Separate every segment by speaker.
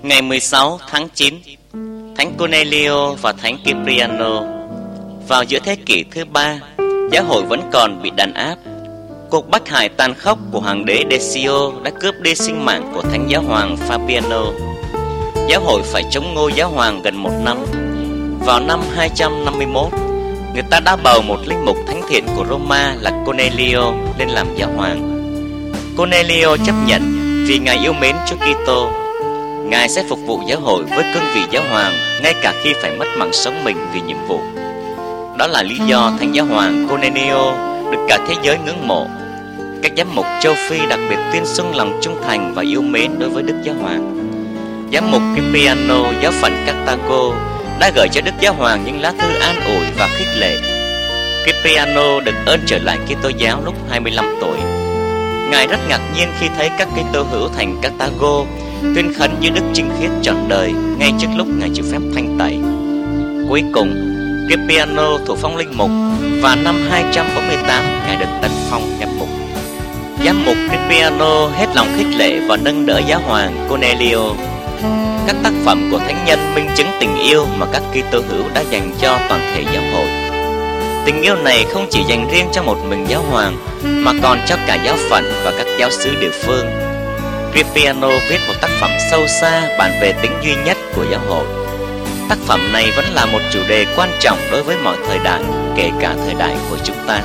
Speaker 1: Ngày 16 tháng 9, Thánh Cornelio và Thánh Cipriano. Vào giữa thế kỷ thứ 3, giáo hội vẫn còn bị đàn áp. Cuộc bách hại tàn khốc của hoàng đế Decio đã cướp đi sinh mạng của Thánh Giáo hoàng Fabiano. Giáo hội phải chống ngôi giáo hoàng gần 1 năm. Vào năm 251, người ta đã bầu một linh mục thánh thiện của Roma là Cornelio lên làm giáo hoàng. Cornelio chấp nhận vì Ngài yêu mến Chúa Kitô. Ngài sẽ phục vụ giáo hội với cương vị giáo hoàng ngay cả khi phải mất mạng sống mình vì nhiệm vụ. Đó là lý do Thánh Giáo hoàng Cornelio được cả thế giới ngưỡng mộ. Các giám mục châu Phi đặc biệt tuyên xưng lòng trung thành và yêu mến đối với Đức Giáo hoàng. Giám mục Cipriano giáo phận Cartago đã gửi cho Đức Giáo hoàng những lá thư an ủi và khích lệ. Cipriano được ơn trở lại Kitô giáo lúc 25 tuổi. Ngài rất ngạc nhiên khi thấy các Kitô hữu thành Cartago tuyên khấn như đức trinh khiết trọn đời ngay trước lúc Ngài chịu phép thanh tẩy. Cuối cùng, Cipriano thụ phong linh mục và năm 248 Ngài được tấn phong giám mục. Giám mục Cipriano hết lòng khích lệ và nâng đỡ giáo hoàng Cornelio. Các tác phẩm của thánh nhân minh chứng tình yêu mà các Kitô hữu đã dành cho toàn thể giáo hội. Tình yêu này không chỉ dành riêng cho một mình giáo hoàng mà còn cho cả giáo phận và các giáo xứ địa phương. Cipriano viết một tác phẩm sâu xa bàn về tính duy nhất của giáo hội. Tác phẩm này vẫn là một chủ đề quan trọng đối với mọi thời đại, kể cả thời đại của chúng ta.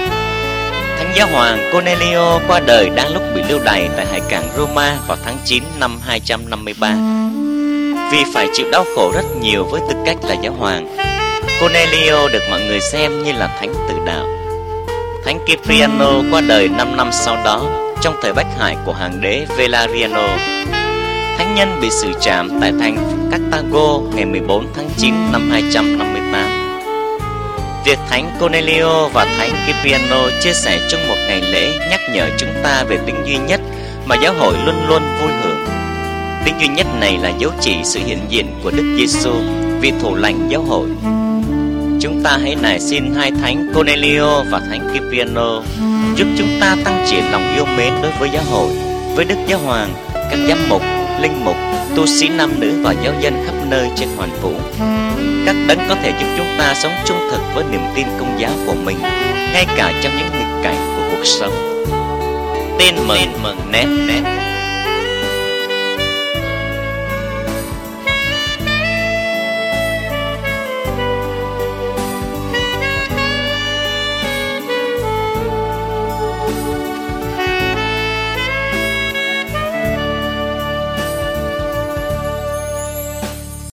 Speaker 1: Thánh Giáo hoàng Cornelio qua đời đang lúc bị lưu đày tại hải cảng Roma vào tháng 9 năm 253. Vì phải chịu đau khổ rất nhiều với tư cách là giáo hoàng, Cornelio được mọi người xem như là thánh tử đạo. Thánh Cipriano qua đời 5 năm sau đó, trong thời bách hại của hoàng đế Valeriano. Thánh nhân bị xử trảm tại thành Cartago ngày 14 tháng 9 năm 258. Việc Thánh Cornelio và Thánh Cipriano chia sẻ chung một ngày lễ nhắc nhở chúng ta về tính duy nhất mà giáo hội luôn luôn vui hưởng. Tính duy nhất này là dấu chỉ sự hiện diện của Đức Giêsu, vị thủ lãnh giáo hội. Chúng ta hãy nài xin hai Thánh Cornelio và Thánh Cipriano giúp chúng ta tăng triển lòng yêu mến đối với giáo hội, với Đức Giáo hoàng, các giám mục, linh mục, tu sĩ nam nữ và giáo dân khắp nơi trên hoàn vũ. Các đấng có thể giúp chúng ta sống trung thực với niềm tin Công giáo của mình, ngay cả trong những nghịch cảnh của cuộc sống. Tin mừng nét